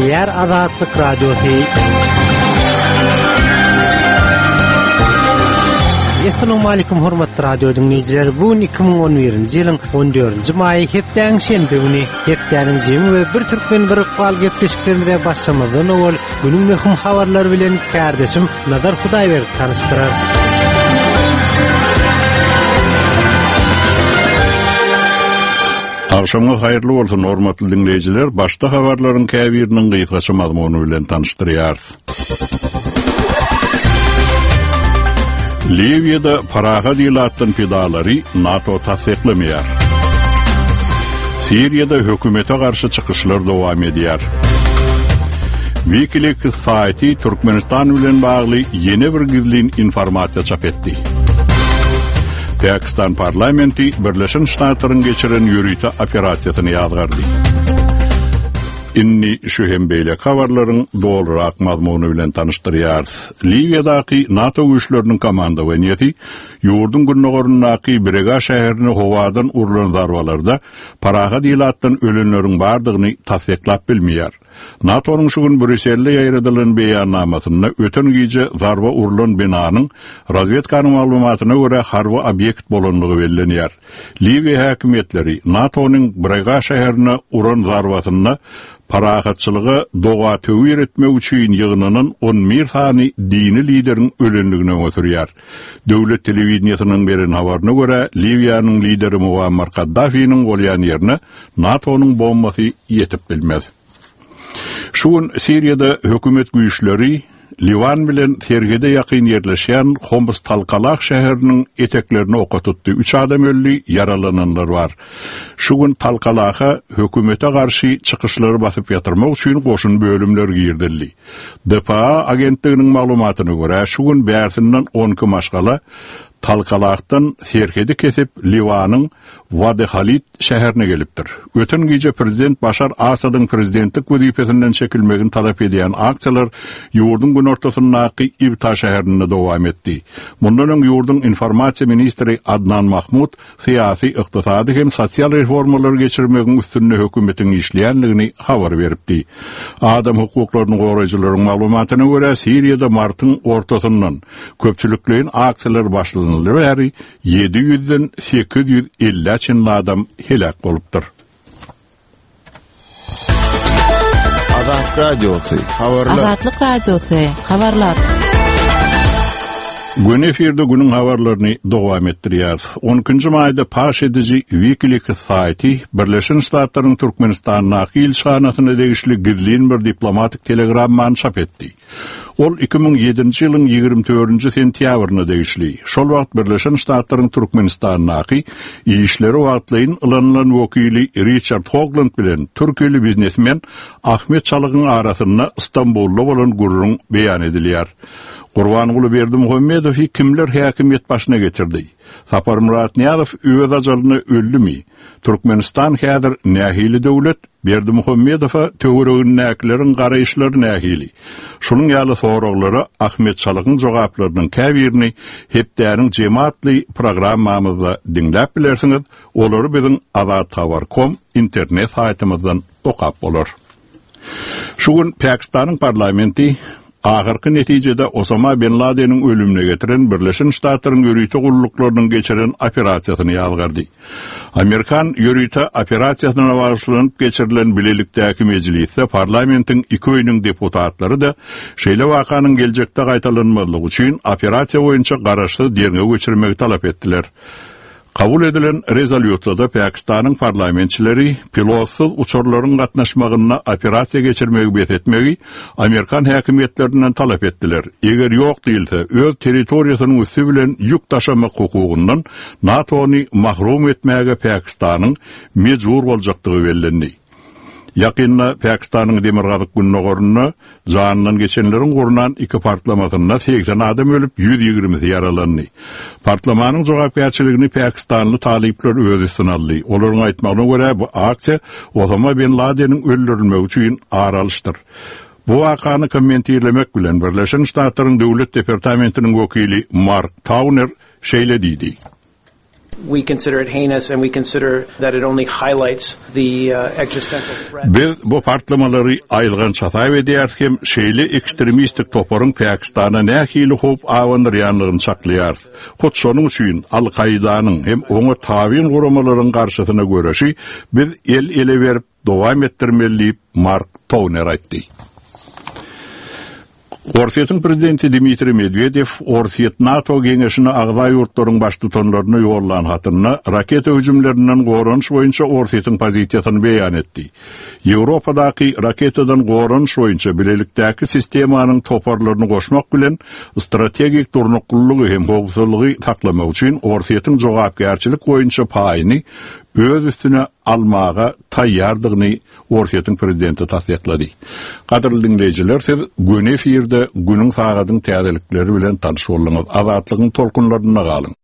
Ýer Azatlyk Radiosy. Assalamu alaykum hormatly radio dinleyijiler. Bu 2011-nji ýylyň 14-nji maý hepden şenbe güni hepdeniň jemi we bir türkmen bir gal gepleşiklerinde başlamazdan ol günüň möhüm habarlary bilen kardeşim Nazar Hudaýberdi tanıştyrar. Akşamga haýyrly bolsun hormatly dinleyijiler. Başda habarlaryň käbiriniň gysgaça mazmuny bilen tanıştyrýar. Livya'da paraga dilatdan pidalary NATO tasdiqlamaýar. Siriýada hökümete garşy çykyşlar dowam edýär. Wikileaks saýty Türkmenistan bilen bagly ýene bir gizli informasiýa çap etdi. Pakistan parlamenti Birleşen Ştatlaryň geçiren ýürüýte operasiýasyny ýazgardy. Inni şu hembeyle habarlaryň dolurak mazmuny bilen tanıştyrýar. Livyadaky NATO güýçleriniň komandawaňy ýurdun günnägorundaky Brega şäherini howadan urulan zarbalarda paraga dilatdan ölenleriň bardygyny tasdiqlap bilmeýär. NATO'nun şu gün Brüsselde ýaýradylan beýannamasyna öten gece zarba urulan binanyň razvedka maglumatyna görä harby obyekt bolanlygy bellenýär. Liviya häkimetleri NATO'nun Brega şäherine uran zarbasyna paragatçylygy doga töwür etmek üçin ýygynynyň 11 sany dini lideriň ölenligine götürýär. Döwlet telewizionynyň beren habaryna görä Liviýanyň lideri Muammar Gaddafiň bolýan ýerine NATO'nun bombasy ýetip bilmez. Şuň Siriýada hökümet güýçleri Livan bilen Sergede ýakyn ýerleşýän Homs Talkalak şäheriniň eteklerini oka tutdy. 3 adam öldü, yaralananlar bar. Şuň Talkalaka hökümete garşy çykyşlary basyp ýatyrmak üçin goşun bölümler girdildi. DPA agentliginiň maglumatyna görä şuň bärsinden 12 maşgala Talkalakdan Sergede kesip Livanyň Wadi Khalid şäherine gelipdir. Öten gece prezident Başar Asadyň prezidentlik wezifesinden çekilmegini talap edýän aksiýalar ýurdun gün ortasyndaky Ibta şäherinde dowam etdi. Mundan öň ýurdun informasiýa ministri Adnan Mahmud syýasy, ykdysady hem sosial reformalary geçirmegiň üstünde hökümetiň işleýänligini habar beripdi. Adam hukuklaryny goraýjylaryň maglumatyna görä Siriýada martyň ortasyndan köpçülikliň aksiýalar başlanýar we 700-den 850 adam helak bolupdyr. Azatlyk Radiosu habarlar. Azatlyk Radiosu habarlar. Gün efirde günün habarlaryny dowam etdirýär. 12-nji maýda paş edici Wikileaks saýty Birleşen Ştatlaryň Türkmenistanyň ilşanasyna degişli gizli bir diplomatik telegramman çap etdi. Ol 2007-nji ýylyň 24-nji sentýabryna degişli. Şol wagt Birleşen Ştatlaryň Türkmenistanyň işleri wagtlaryň ylanylan wekili Richard Hoagland bilen türkili biznesmen Ahmet Çalygyň arasynda Istanbulda bolan gurrun beýan edilýär. Gurbanuly Berdimuhammedow kimler häkimet başyna getirdi? Sapar Murat Niýazow öz ajalyny öldümi? Türkmenistan häzir nähili döwlet, Berdimuhammedow töweregin näkleriň garaýşlary nähili. Şunyň ýaly soraglary Ahmet Çalygyň jogaplarynyň käbirini hepdäniň jemaatly programmamyzda dinläp bilersiňiz. Olary biziň azathabar.com internet saýtymyzdan okap bolar. Şuň Pakistanyň parlamenti ahırkı neticede Osama bin Laden'in ölümüne getiren Birleşen Ştatlaryň ýürüýte gulluklarının geçiren operasiýasyny ýazgardy. Amerikan ýürüýte operasiýasyna başlanyp geçirilen bilelikdäki mejlisde parlamentiň iki öýüniň deputatlary da şeýle wakanyň geljekde gaýtalanmalygy üçin operasiýa boýunça garaşdy derňe geçirmegi talap etdiler. Kabul edilen rezolýutada Pakistanyň parlamentçileri pilotsuz uçurlaryň gatnaşmagyna operasiýa geçirmegi betetmegi Amerikan häkimetlerinden talap etdiler. Eger ýok diýilse, öz territoriýasynyň üstü bilen ýük taşamak hukugyndan NATO'ny mahrum etmäge Pakistanyň mejbur boljakdygy bellendi. Yakında Pakistan'ın demirgazyk günnägoruna janynyň geçenleriň gurnan iki partlamasyna 80 adam ölüp 120 yaralandy. Partlamanyň jogapkärçiligini Pakistanly talipler öz üstüne aldy. Olaryň aýtmagyna görä bu aksiýa Osama bin Laden'in öldürilmegi üçin aralyşdyr. Bu wakany kommentirlemek bilen Birleşen Ştatlaryň Döwlet Departamentiniň wekili Mark Towner şeýle diýdi. we consider it heinous and we consider that it only highlights the existential threat. Biz bu partlamaları aylgan çatay edýär hem şeýle ekstremistik toparyň Pakistana nähili hop awandyranlygyny saklaýar. Hut şonuň üçin Al-Qaidanyň hem oňa tabyn guramalaryň garşysyna göreşi biz ele berip dowam etdirmeli, Mark Towner aýtdy. Orsiýetin prezidenti Dmitri Medvedev Orsiýet NATO geňeşine agza ýurtlaryň baş tutanlaryna ýollan hatyna raketa hüjümlerinden gorunç boýunça Orsiýetin pozisiýasyny beýan etdi. Ýewropadaky raketadan gorunç boýunça bilelikdäki sistemanyň toparlaryny goşmak bilen strategik durnuklygy hem howpsuzlygy saklamak üçin Orsiýetin jogapkärçilik boýunça paýyny öz üstüne almaga taýýardygyny Orsiýetin prezidenti tasdiklady. Gaderly dinleýijiler, siz gün efirde günüň sagatyň täzelikleri bilen tanyş bolýaňyz. Azatlygyň tolkunlaryna galyň.